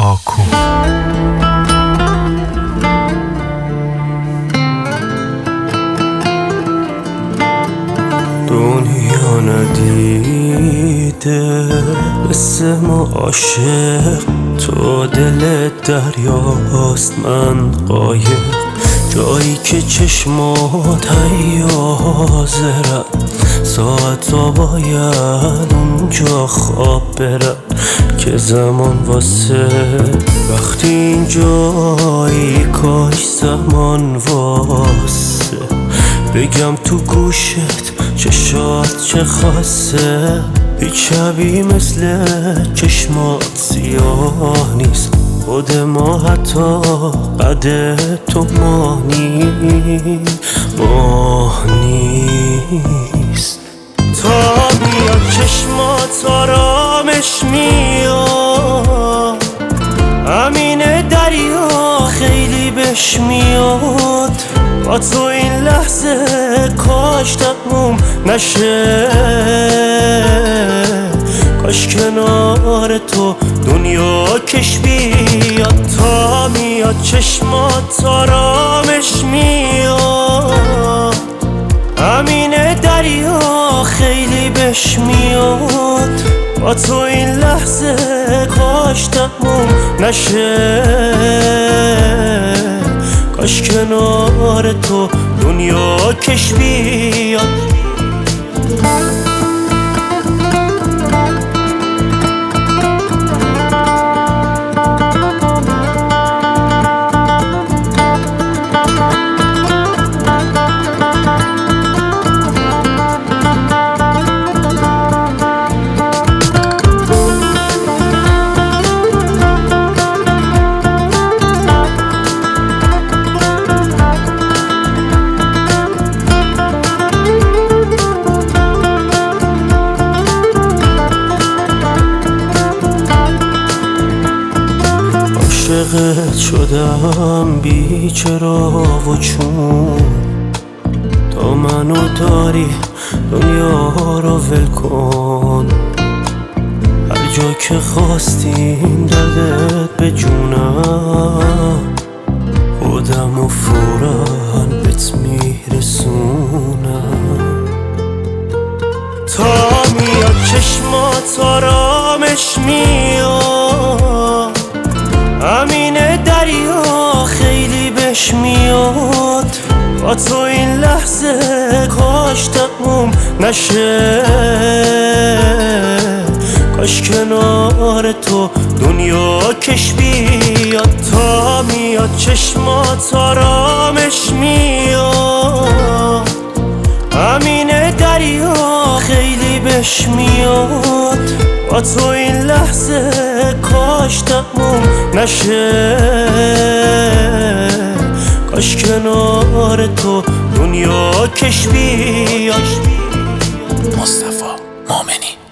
آکو. دنیا ندیده مثل ما عاشق، تو دل دریاست من قایق، جایی که چشمات حیازرن، ساعتا باید اونجا خواب برم که زمان واسه وقتی اینجایی کاش زمان واسه بگم تو گوشت چشات چه خاصه، هیچ شبی مثل چشمات سیاه نیست، خود ما حتی قد تو ماه نیست. تا بیاد چشمات آرامش میاد، همین دریا خیلی بهش میاد، با تو این لحظه کاش تموم نشه، کاش کنار تو دنیا کش بیاد. تا میاد چشمات آرامش میاد، همین دریا خیلی بهش میاد، با تو این لحظه کاش تموم نشه، کاش کنار تو دنیا کش بیاد. عاشقت شدم بی چرا و چون، تا منو داری دنیا رو ول کن، هر جا که خواستیم دردت به جونم، خودم و فوراً بهت میرسونم. تا میاد چشمات آرامش میاد، همین دریا خیلی بهش میاد، با تو این لحظه کاش تموم نشه، کاش کنار تو دنیا کش بیاد. تا میاد چشمات آرامش میاد، همین دریا خیلی بهش میاد، با تو این لحظه کاش تموم نشه، کاش کنار تو دنیا کش بیاد. مصطفی مؤمنی.